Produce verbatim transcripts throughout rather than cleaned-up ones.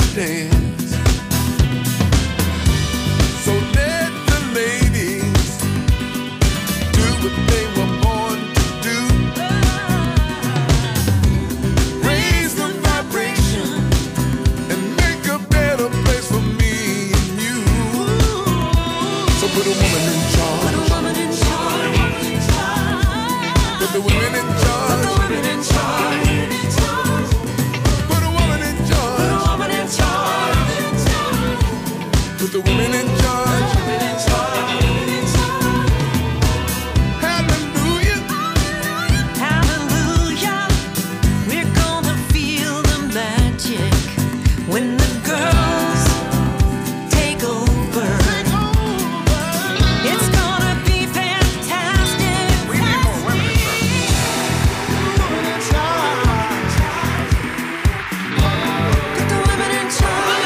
dance. So let the ladies do what they were born to do. Raise the vibration and make a better place for me and you. So put a woman in charge. Put a woman in charge. Put the women in charge. Put the women in charge. Put a woman in charge. Put a woman in charge. Put the women in charge. Hallelujah. Hallelujah. We're gonna feel the magic when the girls take over. It's gonna be fantastic. We need more women in charge. Put the women in charge.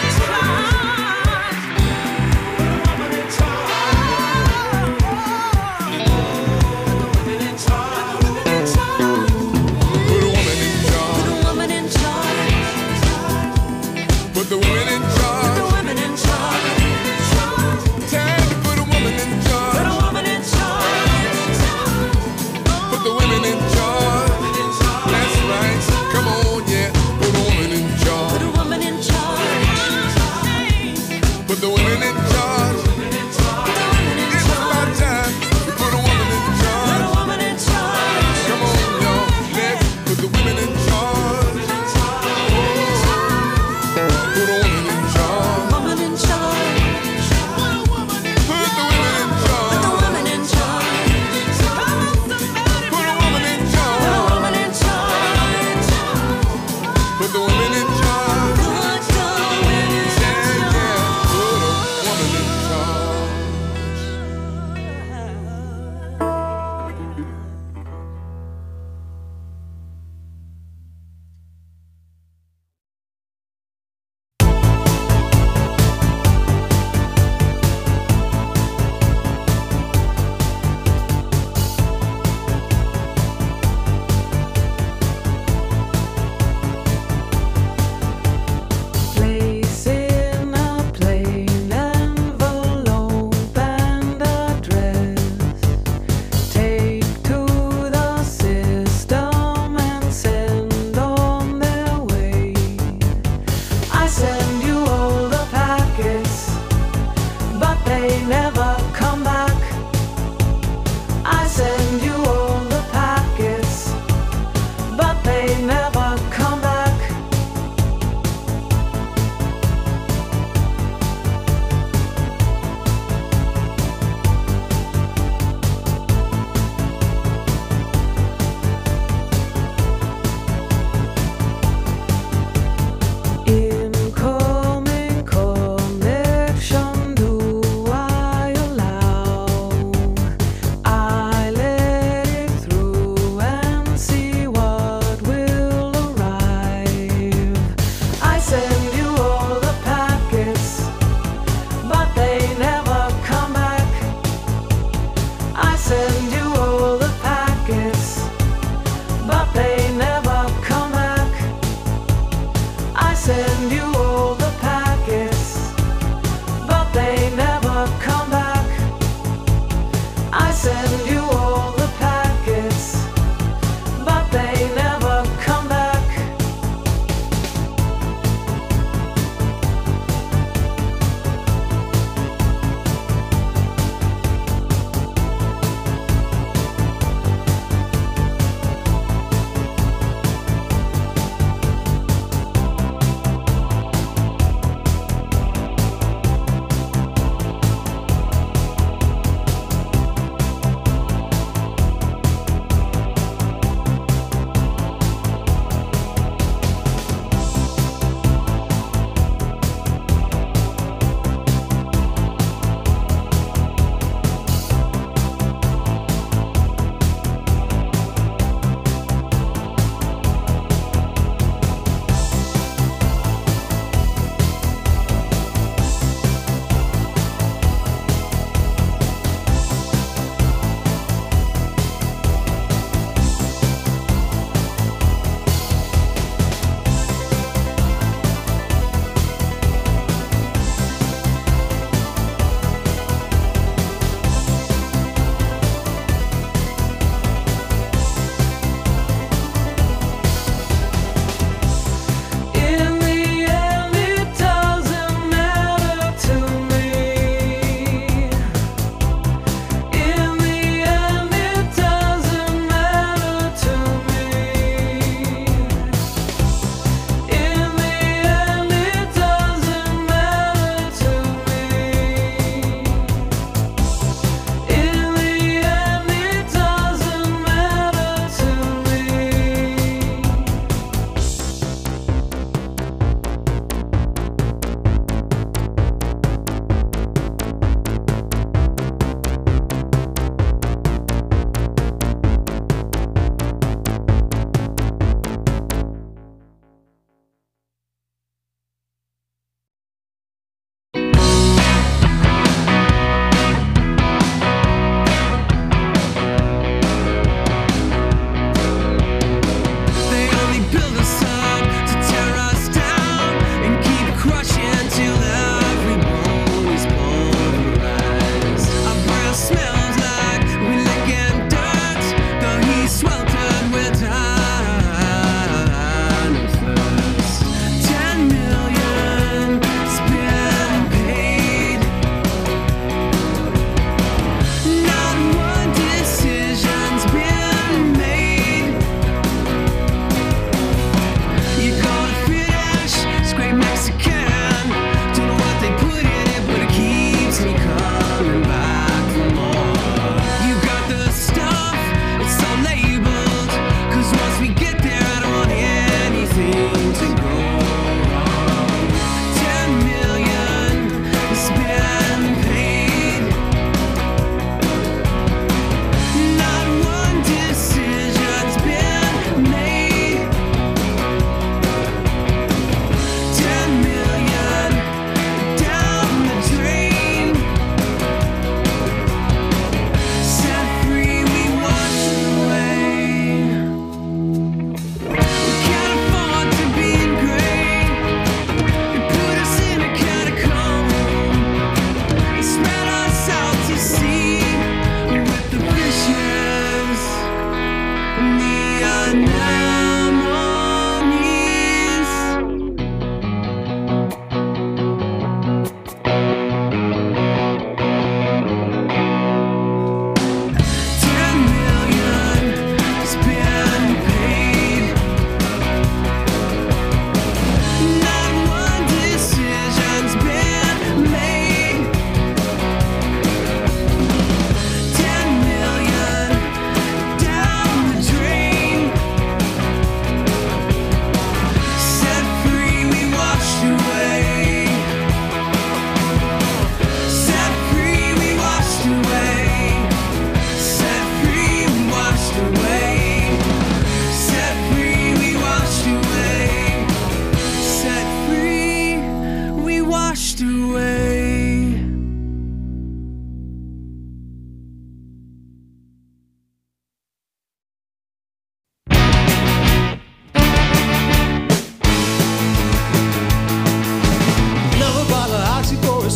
Put a woman in charge. Put a woman in charge. Put the women in Put charge. the women in charge. Time to put a woman in Put charge. a woman in charge. Put the women in charge. That's right. Come on, yeah. Put a woman in Put charge. a woman in charge. Put the women in charge. It's about time to put a woman in Put a charge. woman in charge. Come on, y'all. Let's put the women in charge. Put a woman in charge. Woman in charge. Put the women in Put the charge. woman in charge. Put a woman in Put a charge. woman in charge. Put the women in charge. Put the women in Yeah, yeah. charge. Put a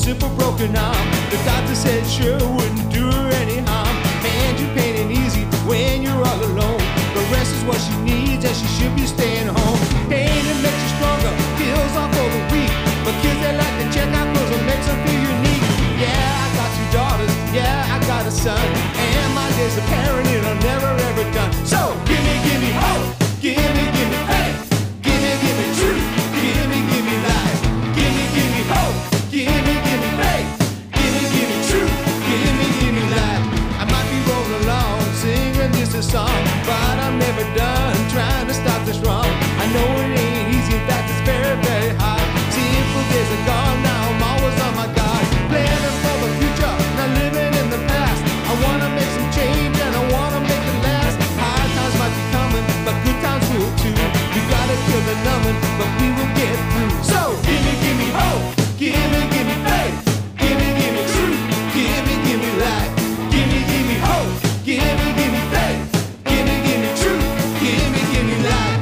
simple broken arm. The doctor said sure wouldn't do her any harm. Man, you pain ain't easy when you're all alone. The rest is what she needs and she should be staying home. Pain, it makes you stronger, heals off all the weak. But kids, they like to check out clothes and makes them feel unique. Yeah, I got two daughters, yeah, I got a son. And my days of parenting are never ever done. So, give me, give me hope, give me, give me faith. Give me, give me truth, give me, give me life. Give me, give me hope, give me, give me faith. Give me, give me truth, give me, give me life. I might be rolling along, singing this a song, but I'm never done trying to stop this wrong. I know it ain't easy, in fact it's very, very hard. Simple days are gone, now I'm always on my guard. Planning for the future, not living in the past. I wanna make some change and I wanna make it last. Hard times might be coming, but good times will too. We gotta kill the numbing, but we will get through. So, give me, give me hope, give me, give me faith. Give me, give me truth, give me, give me life. Give me, give me hope, give me, give me faith. Give me, give me truth, give me, give me life.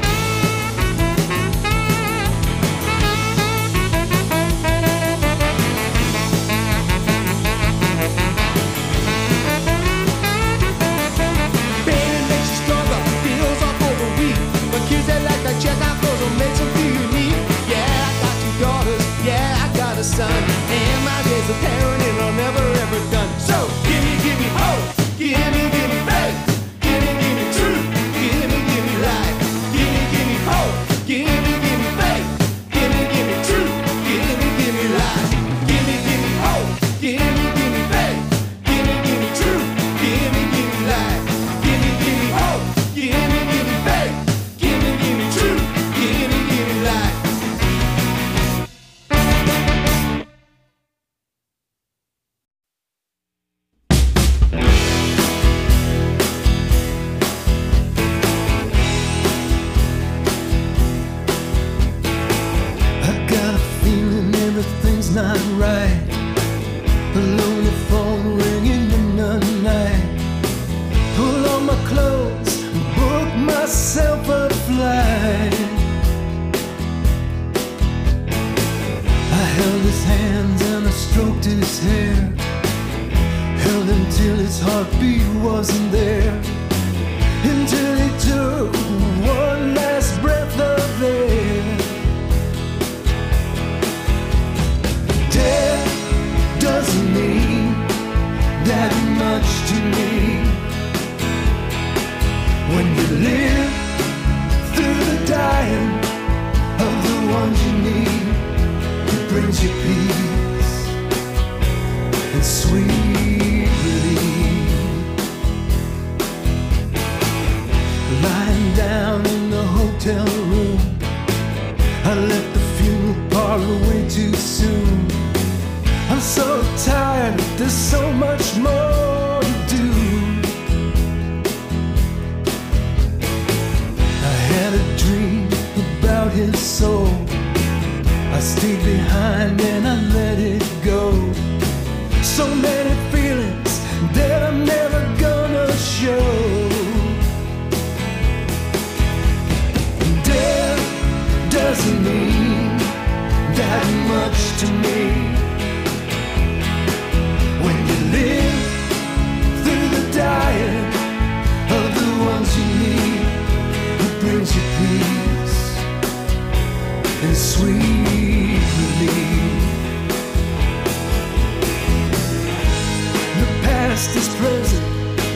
Pain makes you stronger, heals off all the weak. But kids that like to check out clothes will make them feel unique. Yeah, I got two daughters, yeah, I got a son. And my days of parenting are never ever done. So, give me, give me hope, give me, give me faith. Give me, give me truth, give me, give me life. Give me, give me hope, give me, give me faith. Give me, give me truth, give me, give me life. Give me, give me hope, give me, give me faith. Give me, give me truth, give me, give me life. Give me, give me hope, give me, give me faith. Give me, give me truth, give me, give me life. I got a feeling everything's not right. A lonely phone ringing in the night. Pull on my clothes, book myself a flight. I held his hands and I stroked his hair. Held him till his heartbeat wasn't there. Until he took one last breath of air. Death doesn't mean that much to me. When you live through the dying of the ones you need, it brings you peace and sweet relief. Lying down in the hotel room, I left the funeral parlor way too soon. I'm so tired, there's so much more to do. I had a dream about his soul. I stayed behind and I let it go. So many feelings that I'm never gonna show. Death doesn't mean that much to me. When you live through the dying of the ones you need, it brings you peace and sweet relief. The past is present,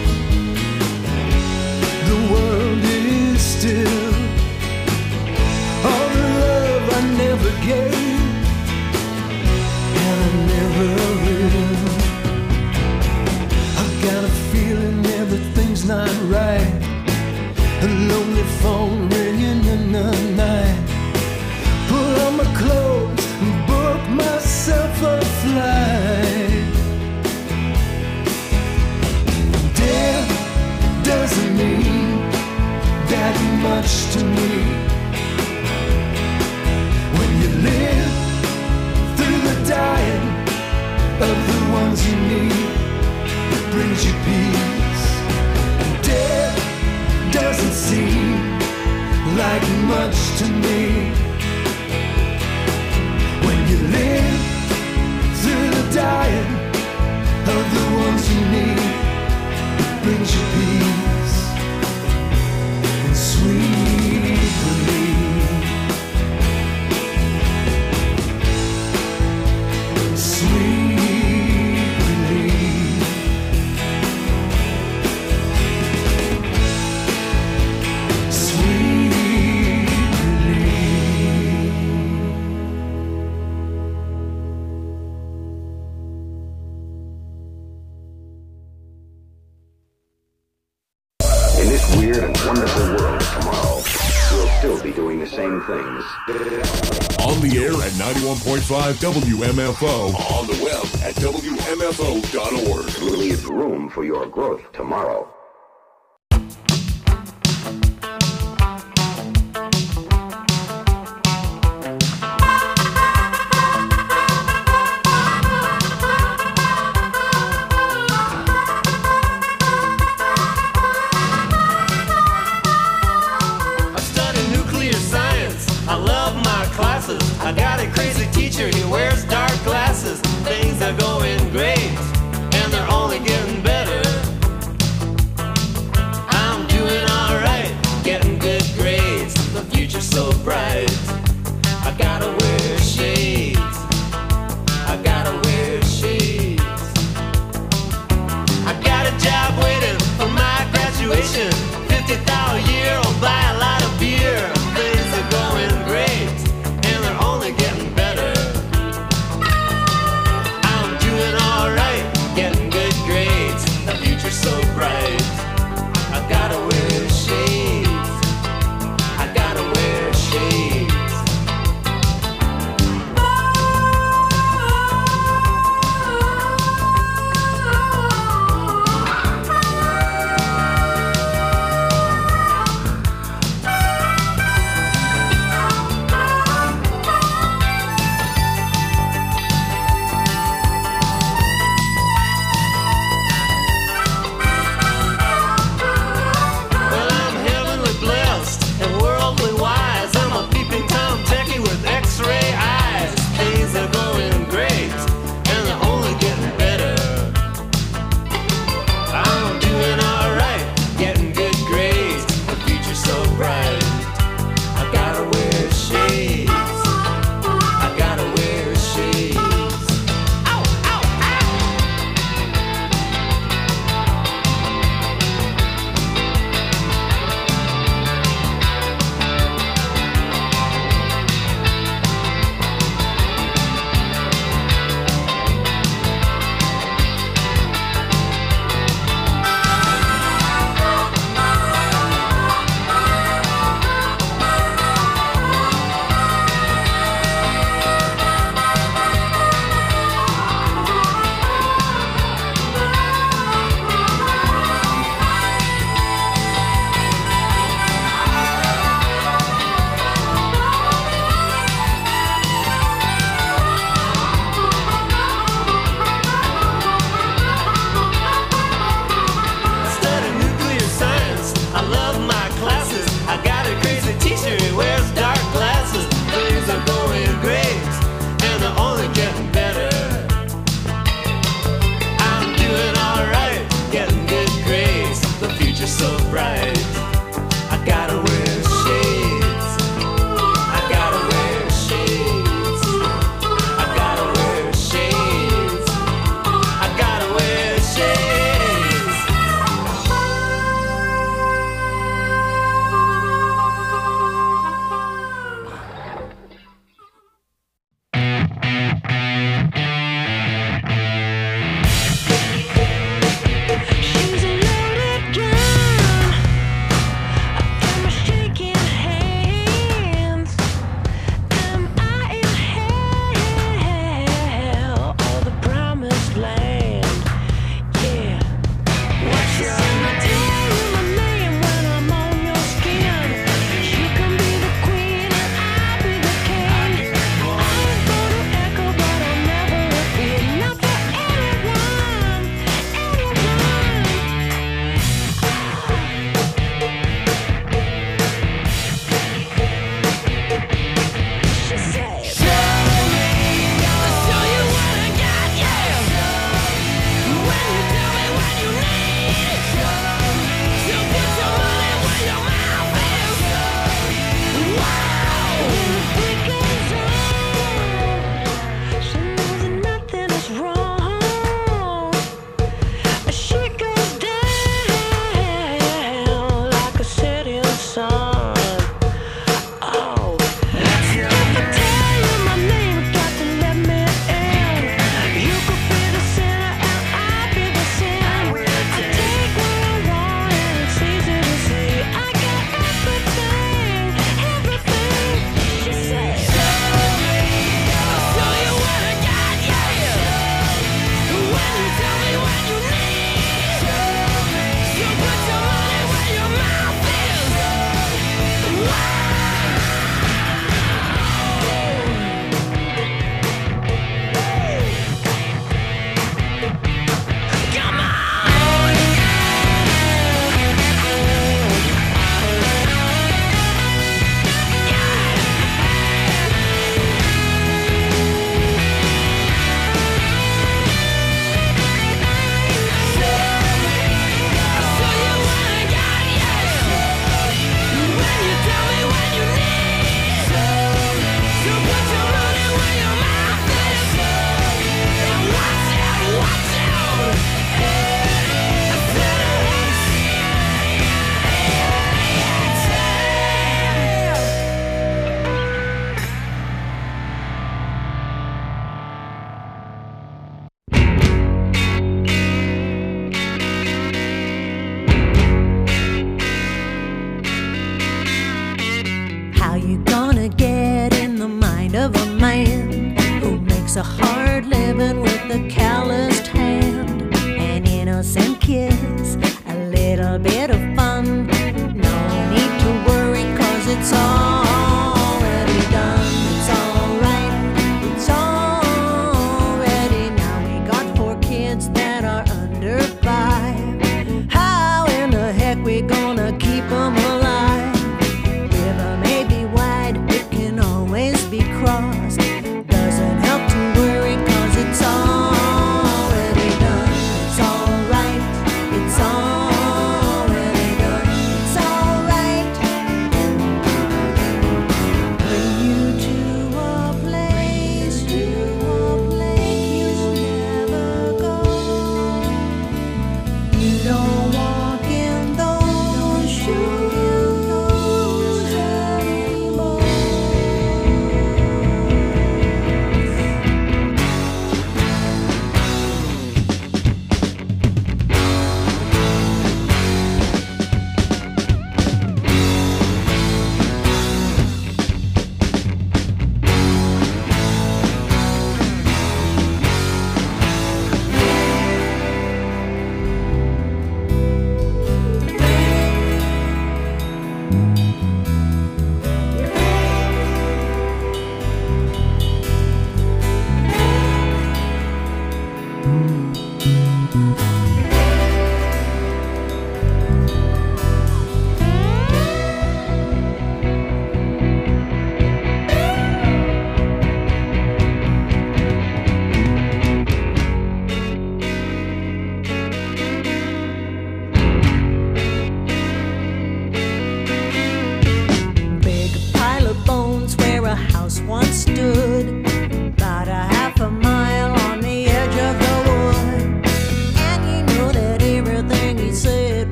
the world is still. All the love I never gave, and I never will. I've got a feeling everything's not right. A lonely phone ringing in the night. Pull on my clothes and book myself a flight. Death doesn't mean that much to me. When you live weird and wonderful world tomorrow, we'll still be doing the same things. On the air at ninety-one point five W M F O. On the web at W M F O dot org. Leave room for your growth tomorrow. I got a crazy teacher, he wears dark glasses. Things are going great, and they're only getting better.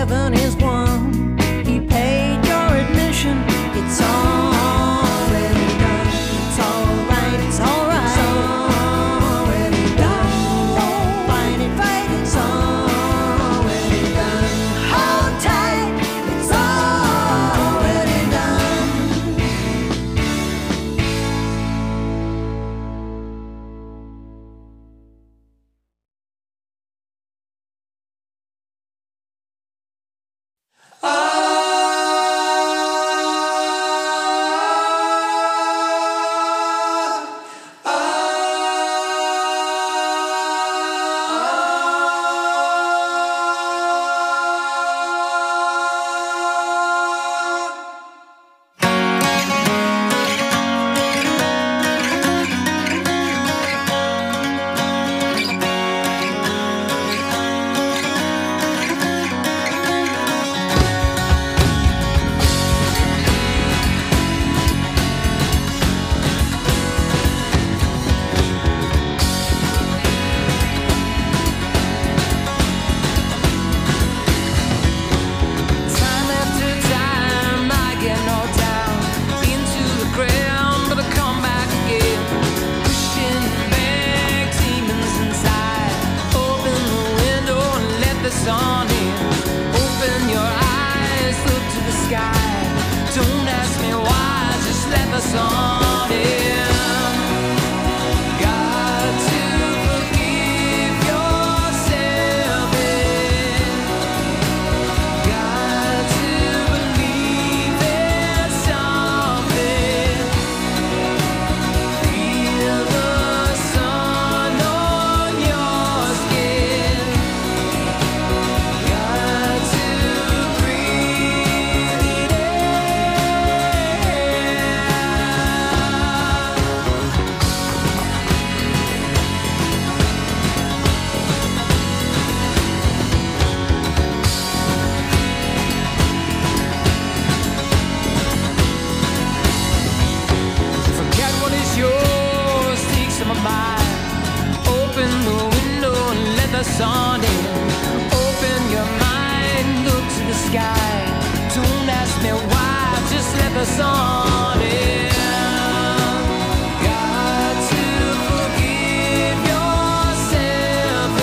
heaven is won. He paid your admission. It's already done. It's alright, it's alright. It's already done. Don't fight it, fight it. It's already done. Hold tight. It's already done. Time after time, I get knocked down into the ground, but I come back again, pushing back demons inside. Open the window and let the sun in. Open your eyes, look to the sky. Don't ask me why, just let the sun in. Got to forgive yourself. Got to believe there's something. Feel the sun on your skin. Got to breathe it in. Forget what is yours, take some of mine. Open the window and let the sun in. Open your mind, look to the sky. Don't ask me why, just let the sun in. Got to forgive yourself.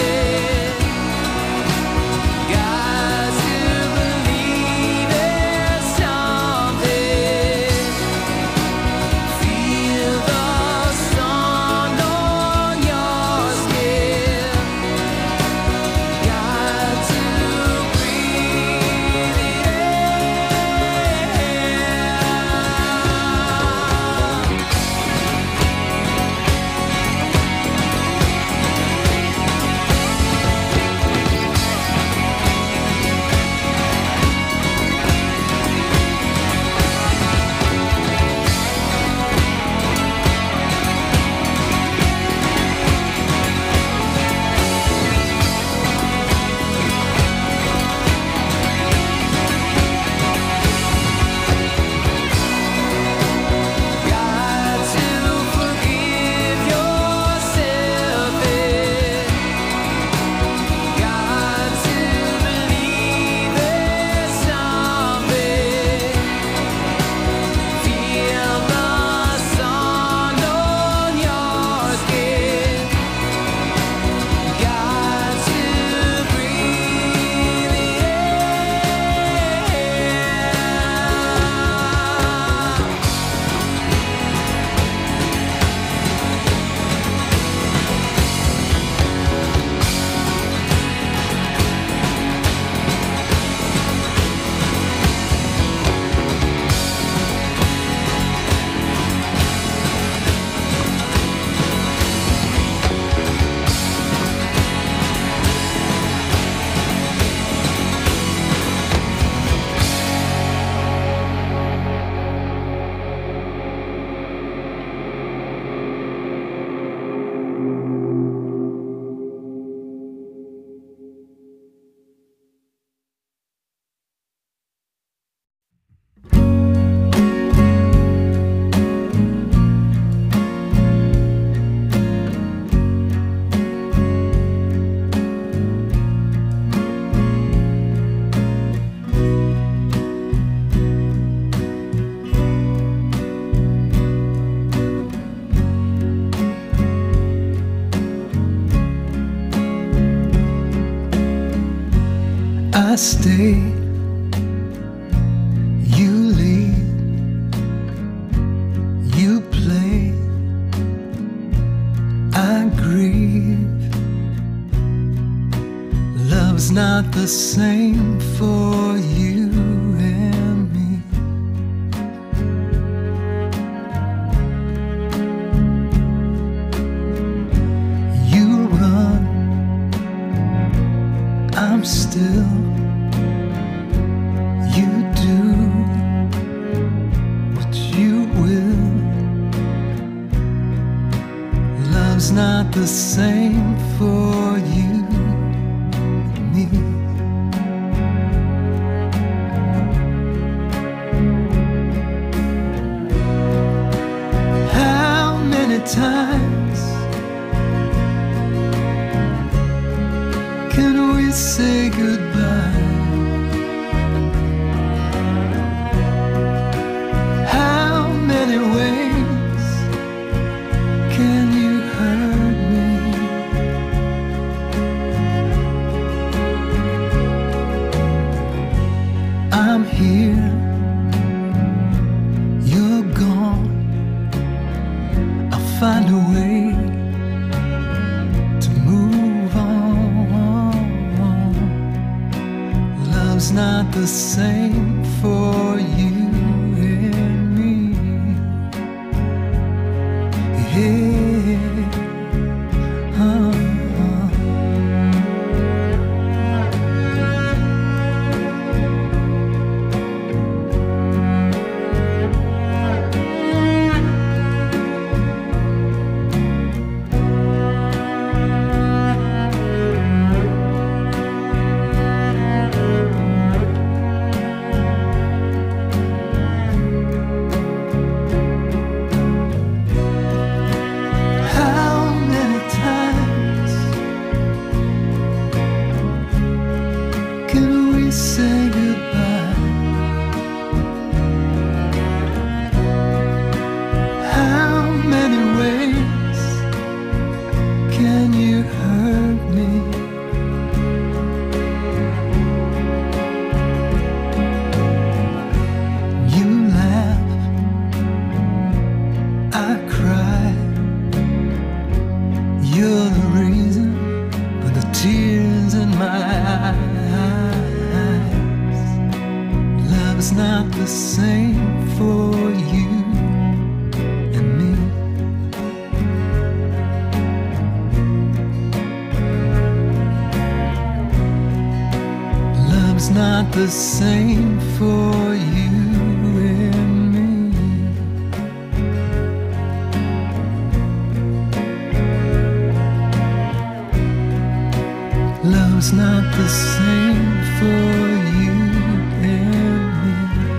Got to believe there's something. Feel the sun on your skin. Got to breathe it in. stay, you lead, you play, I grieve. Love's not the same for you and me. You run, I'm still. You do what you will. Love's not the same for you and me. How many times can we say goodbye? How many ways can you hurt me? I'm here, you're gone. I'll find a way to move on. Love's not the same for you and me. Yeah. Uh-uh. How many times can we say goodbye? How many ways can you hurt me? You laugh, I cry. You're the reason for the tears in my eyes. Love's not the same for you and me. Love's not the same for you and me. Love's not the same for you and me.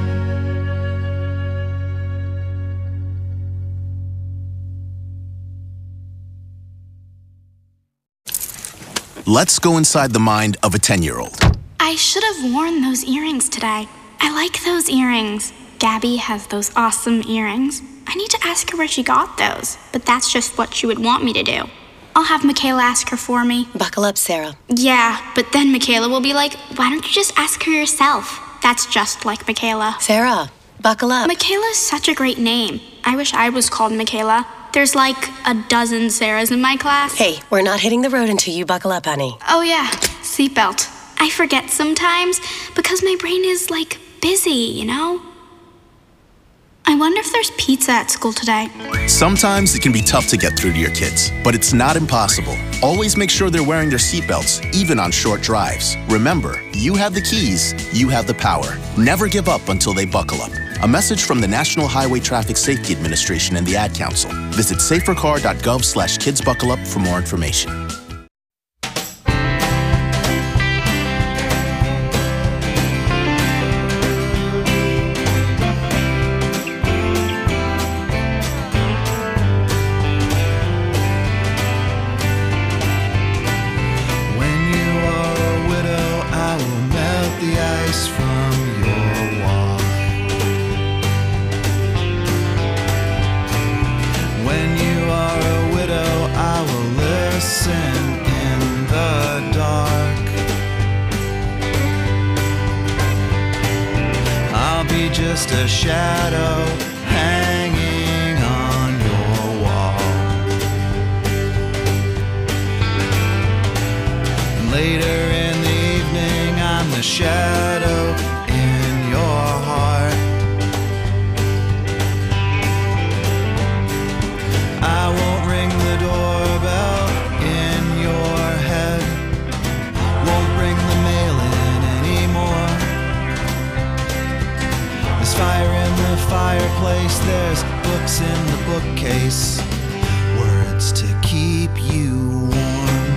Let's go inside the mind of a ten-year-old. I should have worn those earrings today. I like those earrings. Gabby has those awesome earrings. I need to ask her where she got those, but that's just what she would want me to do. I'll have Michaela ask her for me. Buckle up, Sarah. Yeah, but then Michaela will be like, why don't you just ask her yourself? That's just like Michaela. Sarah, buckle up. Michaela's such a great name. I wish I was called Michaela. There's like a dozen Sarahs in my class. Hey, we're not hitting the road until you buckle up, honey. Oh yeah, seatbelt. I forget sometimes because my brain is like busy, you know? I wonder if there's pizza at school today. Sometimes it can be tough to get through to your kids, but it's not impossible. Always make sure they're wearing their seatbelts, even on short drives. Remember, you have the keys, you have the power. Never give up until they buckle up. A message from the National Highway Traffic Safety Administration and the Ad Council. Visit safercar.gov slash kidsbuckleup for more information. just a shadow hanging on your wall. And later in the evening, I'm the shadow in your heart. I won't ring the doorbell in your head, won't bring the mail in anymore. There's fire in the fireplace, there's books in the bookcase, words to keep you warm,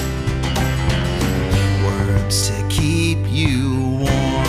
words to keep you warm.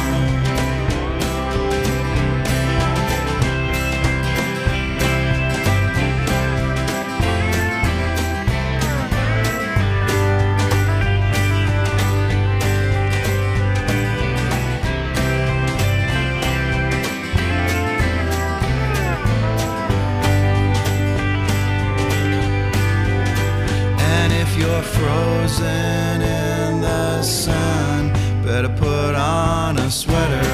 Frozen in the sun, better put on a sweater.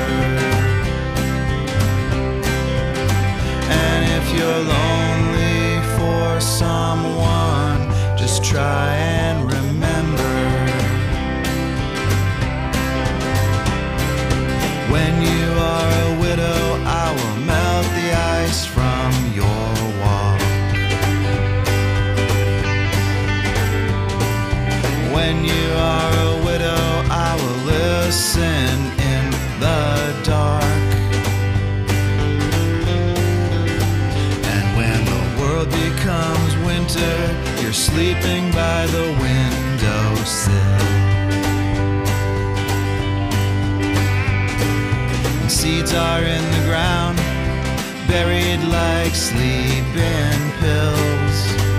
And if you're lonely for someone, just try and remember, when you are a widow, I will melt the ice from your wall. When you are a widow, I will listen in the dark. And when the world becomes winter, you're sleeping by the windowsill. And seeds are in the ground, buried like sleeping pills.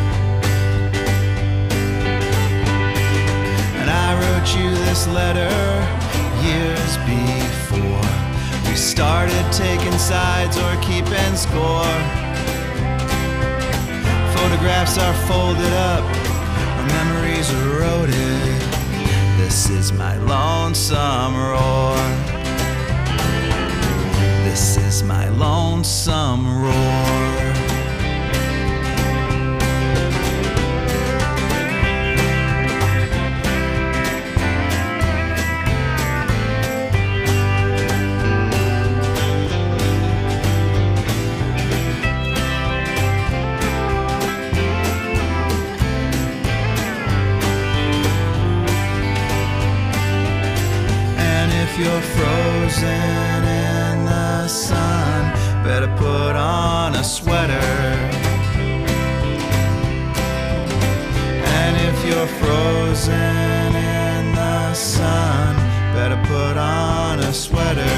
I wrote you this letter years before we started taking sides or keeping score. Photographs are folded up, our memories eroded. This is my lonesome roar. This is my lonesome roar. If you're frozen in the sun, better put on a sweater. And if you're frozen in the sun, better put on a sweater.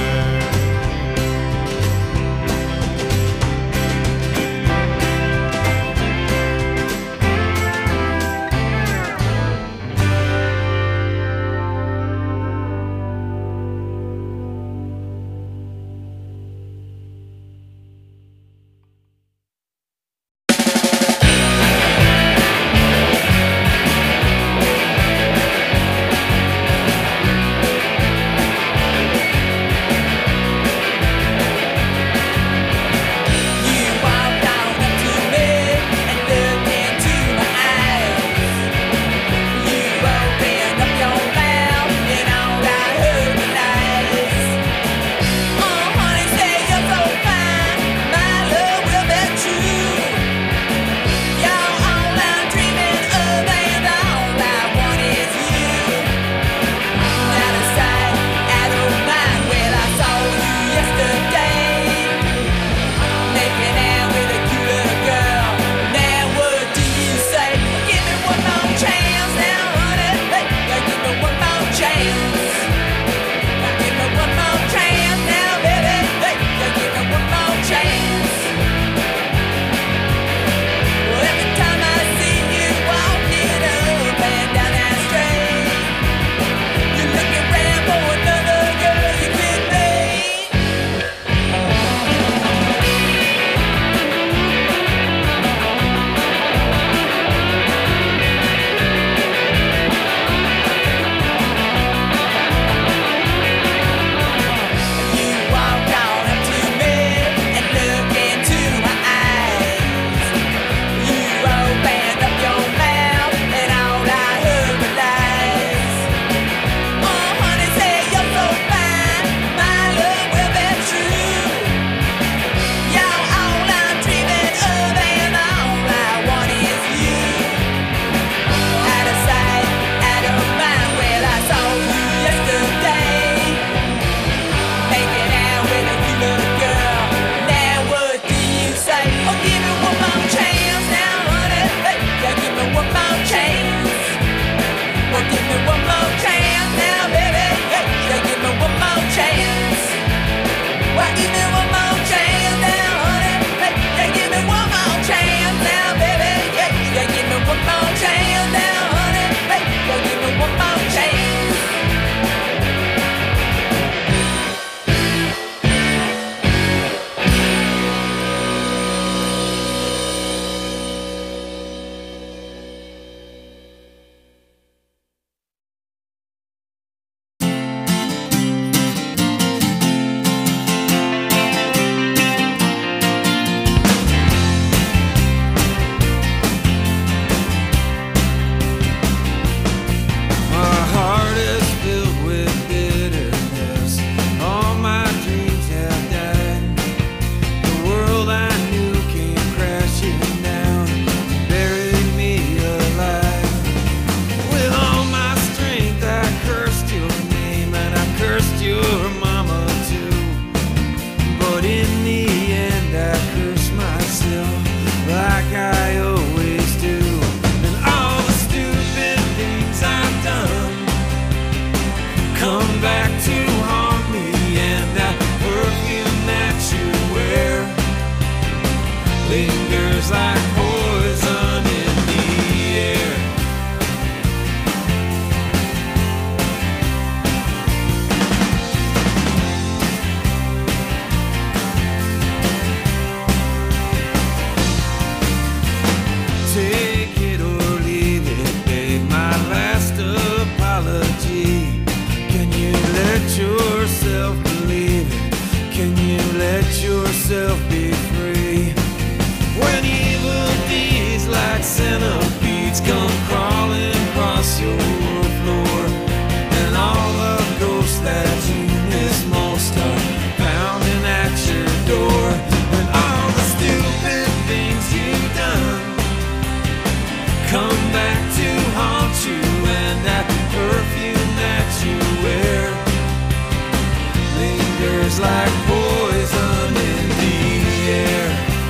feels like poison in the air.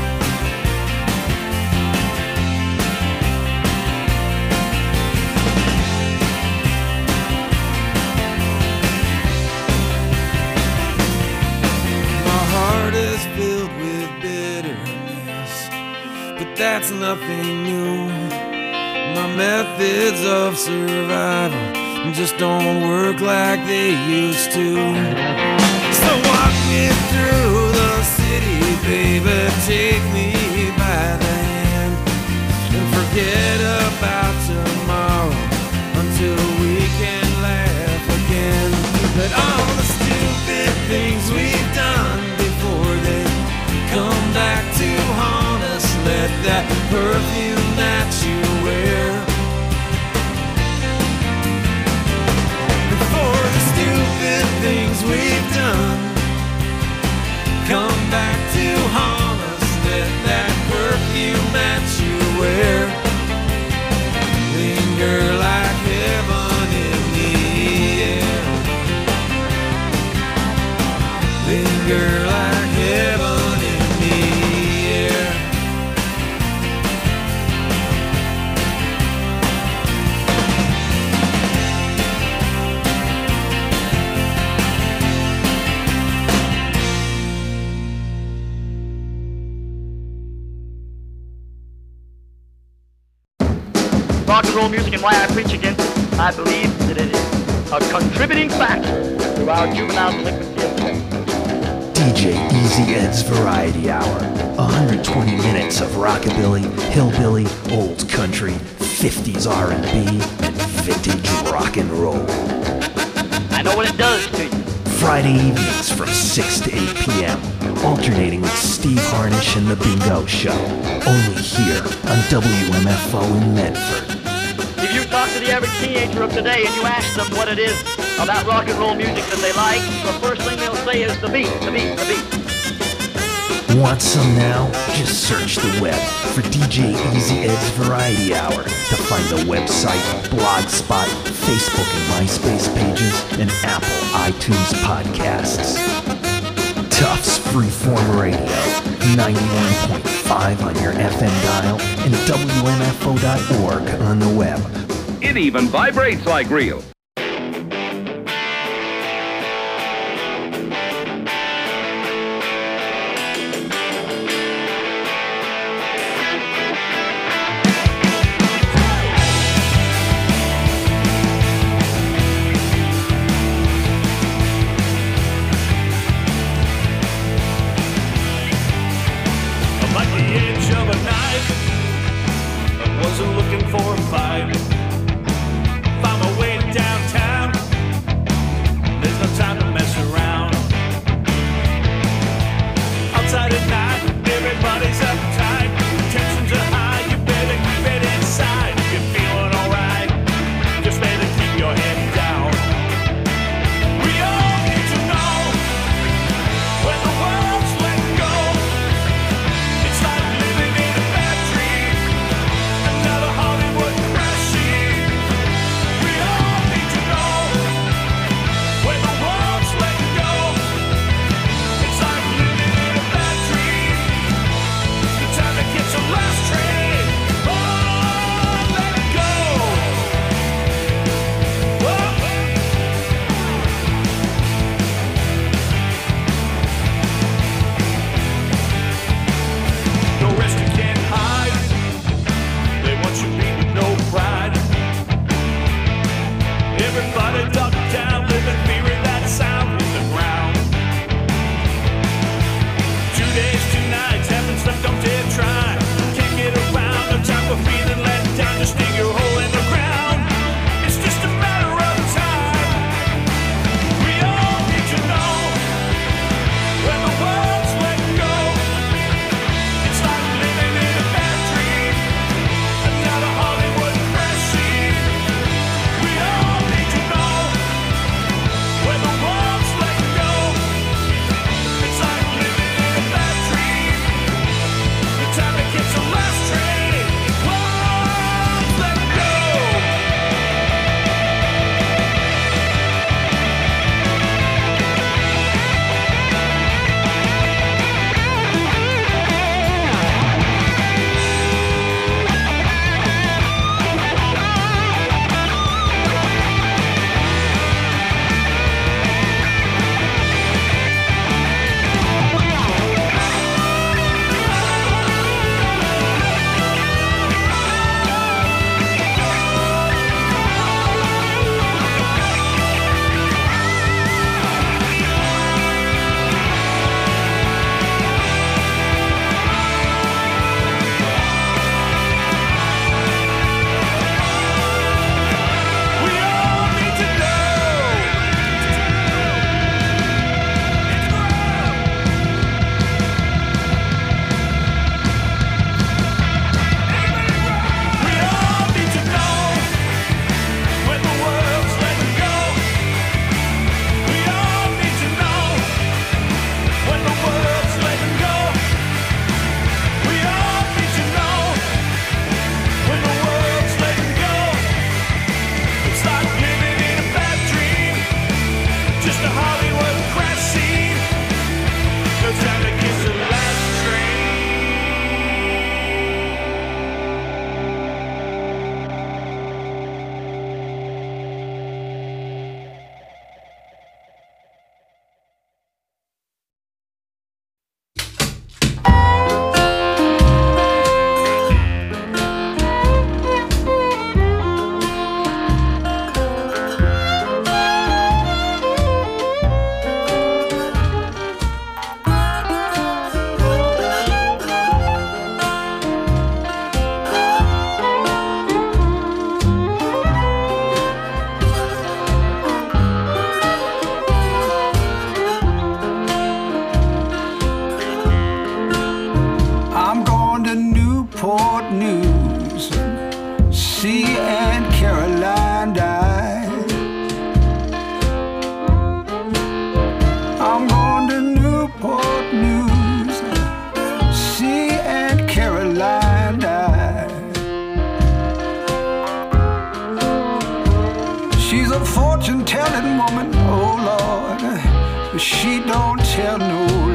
My heart is filled with bitterness, but that's nothing new. My methods of survival just don't work like they used to. So walk me through the city, baby, take me by the hand, and forget about tomorrow until we can laugh again. But all the stupid things we've done before they come back to haunt us, let that perfume that you wear, for the stupid things we've done, come back to haunt us, let that perfume that you wear linger like heaven in the air, linger like heaven in the air. Rock and roll music and why I preach against it, I believe that it is a contributing factor to our juvenile delinquency of today. D J Easy Ed's Variety Hour. one hundred twenty minutes of rockabilly, hillbilly, old country, fifties R and B, and vintage rock and roll. I know what it does to you. Friday evenings from six to eight p.m. Alternating with Steve Harnish and The Bingo Show. Only here on W M F O in Medford. If you talk to the average teenager of today and you ask them what it is about rock and roll music that they like, the first thing they'll say is the beat, the beat, the beat. Want some now? Just search the web for D J Easy Ed's Variety Hour to find the website, Blogspot, Facebook and MySpace pages, and Apple iTunes podcasts. Tufts Freeform Radio, ninety-one point five on your F M dial, and W M F O dot org on the web. It even vibrates like real. Looking for a fight. Found my way down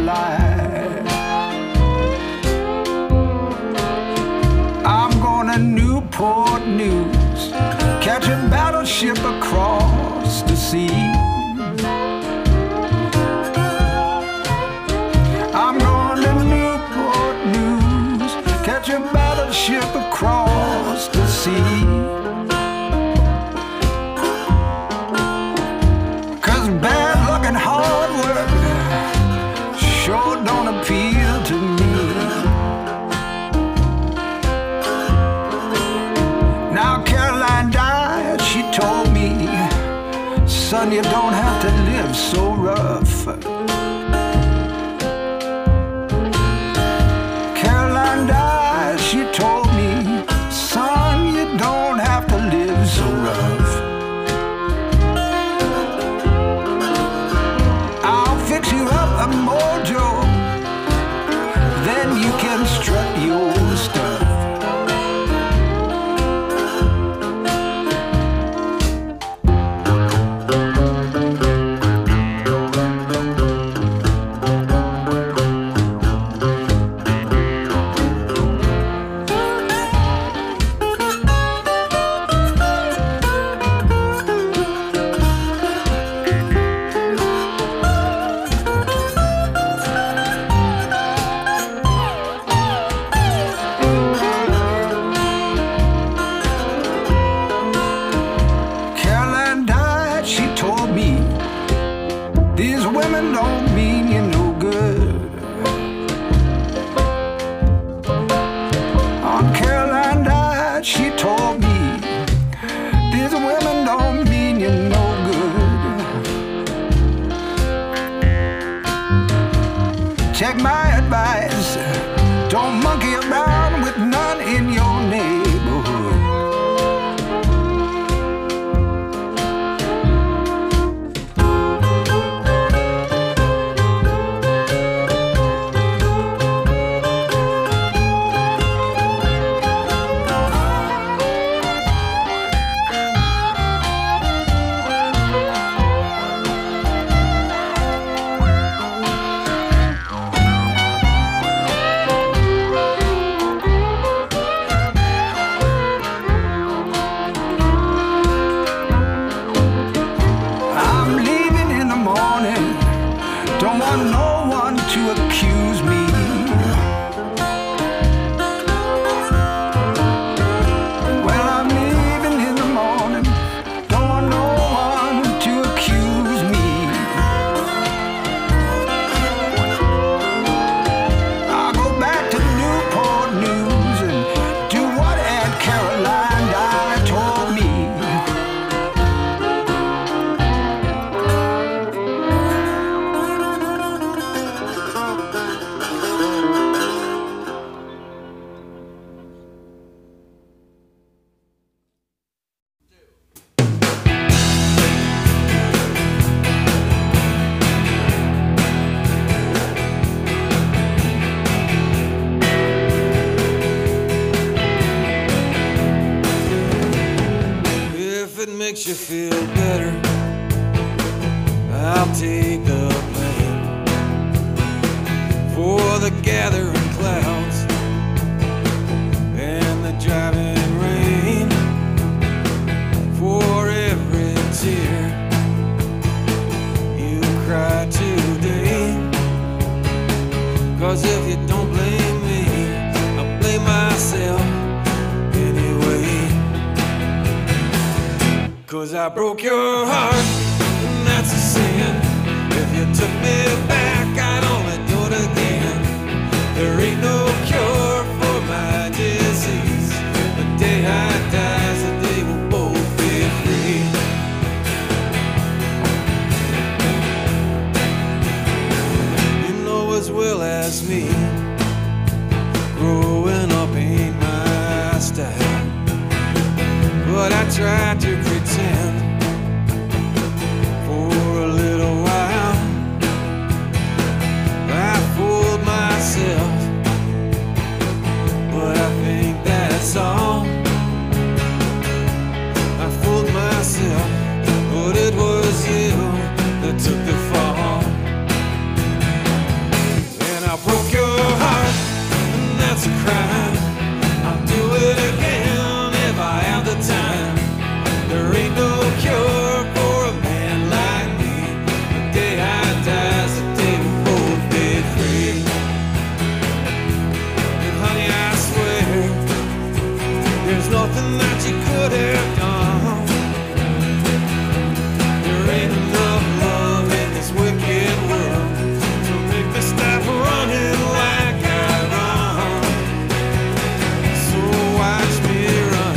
light. I'm going to Newport News, catch a battleship across the sea. I'm going to Newport News, catch a battleship across the sea. Cause bad luck and hard work sure don't appeal to me. Now Caroline died, she told me, son, you don't have to live so rough. Caroline died, she told me, son, you don't have to live so rough. I'll fix you up a mojo, then you can strut your stuff. Caroline died, she told me, these women don't mean you no good. On Caroline died, she told me, these women don't mean you no good. Take my advice, don't monkey around with none in your neighborhood. I'm leaving in the morning, don't want no one to accuse me. Well, I'm leaving in the morning, don't want no one to accuse me. I'll go back to Newport News and do what Aunt Caroline died told me. If it makes you feel better, I'll take the blame for the gathering clouds and the driving rain, for every tear you cry today. Cause if you don't blame me, I'll blame myself anyway. Cause I broke your heart, and that's a sin. If you took me back, I'd only do it again. There ain't no cure for my disease. The day I die is the day we'll both be free. You know as well as me, growing up ain't my style. But I tried to pretend for a little while. I fooled myself, but I think that's all. I fooled myself, but it was you that took the fall. I broke your heart, and that's a crime. I'll do it again if I have the time. There ain't no cure for a man like me. The day I die is the day we both be free. And honey, I swear, there's nothing that you could have done. There ain't enough love in this wicked world to make me stop running like I run. So watch me run.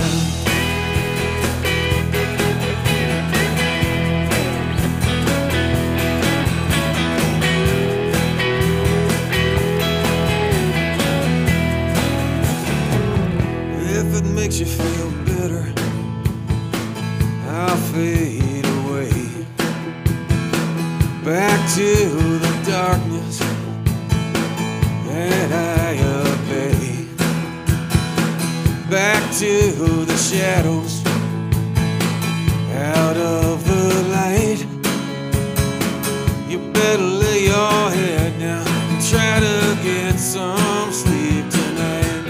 If it makes you feel bitter, I'll fade away back to the darkness that I obey, back to the shadows, out of the light. You better lay your head down and try to get some sleep tonight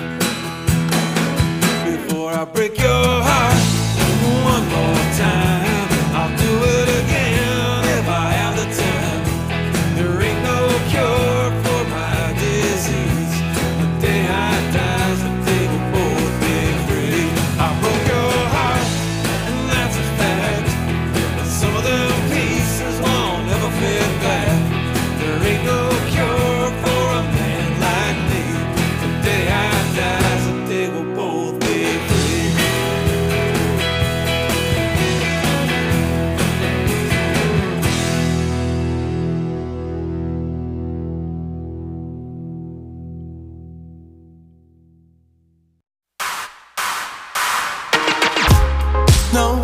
before I break your heart one more time. I'll do it again if I have the time. There ain't no cure for my disease. The day I die is the day we'll both be free. I broke your heart, and that's a fact. But some of them pieces won't ever fit back. There ain't no cure for a man like me. The day I die is the day we'll both be free. No